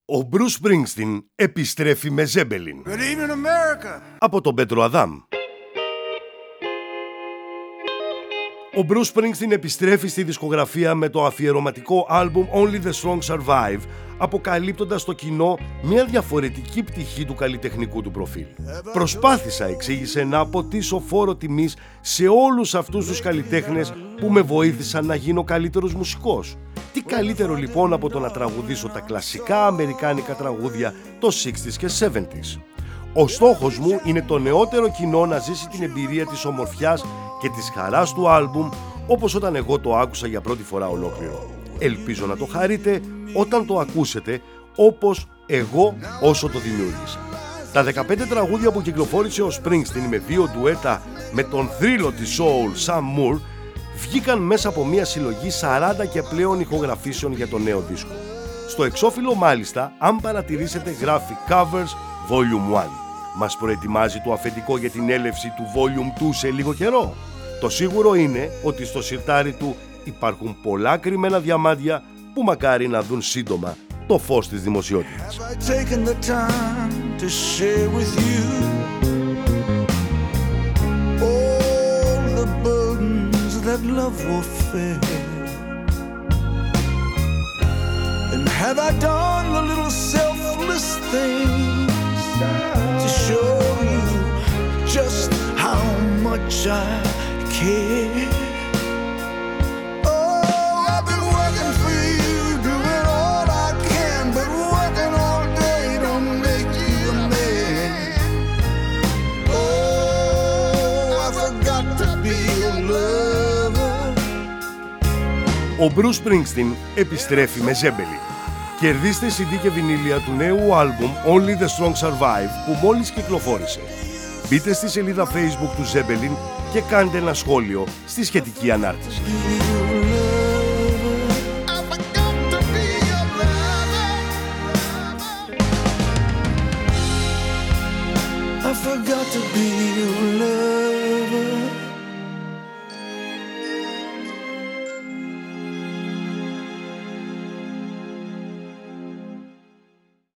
Ο Μπρους Σπρίνγκστιν επιστρέφει με Ζέμπελιν. Good evening, America. Από τον Πέτρο Αδάμ. Ο Μπρους Σπρίνγκστιν επιστρέφει στη δισκογραφία με το αφιερωματικό άλμπουμ Only the Strong Survive, αποκαλύπτοντας στο κοινό μια διαφορετική πτυχή του καλλιτεχνικού του προφίλ. Προσπάθησα, εξήγησε, να αποτίσω φόρο τιμής σε όλους αυτούς τους καλλιτέχνες που με βοήθησαν να γίνω καλύτερος μουσικός. Τι καλύτερο λοιπόν από το να τραγουδήσω τα κλασικά αμερικάνικα τραγούδια των 60s και 70s. Ο στόχος μου είναι το νεότερο κοινό να ζήσει την εμπειρία της ομορφιάς και της χαράς του άλμπουμ όπως όταν εγώ το άκουσα για πρώτη φορά ολόκληρο. Ελπίζω να το χαρείτε όταν το ακούσετε όπως εγώ όσο το δημιούργησα. Τα 15 τραγούδια που κυκλοφόρησε ο Springsteen με 2 ντουέτα με τον θρύλο της soul Sam Moore βγήκαν μέσα από μια συλλογή 40 και πλέον ηχογραφήσεων για το νέο δίσκο. Στο εξώφυλλο μάλιστα, αν παρατηρήσετε, γράφει Covers Volume 1. Μας προετοιμάζει το αφεντικό για την έλευση του Volume 2 σε λίγο καιρό. Το σίγουρο είναι ότι στο σιρτάρι του υπάρχουν πολλά κρυμμένα διαμάντια που μακάρι να δουν σύντομα το φως της δημοσιότητας. That love will fade. And have I done the little selfless things to show you just how much I care? Oh, I've been working for you, doing all I can, but working all day don't make you a man. Oh, I forgot to be your love. Ο Μπρους Σπρίνγκστιν επιστρέφει με Ζέμπελιν. Κερδίστε CD και βινίλια του νέου άλμπουμ Only the Strong Survive που μόλις κυκλοφόρησε. Μπείτε στη σελίδα Facebook του Ζέμπελιν και κάντε ένα σχόλιο στη σχετική ανάρτηση. I forgot to be your love.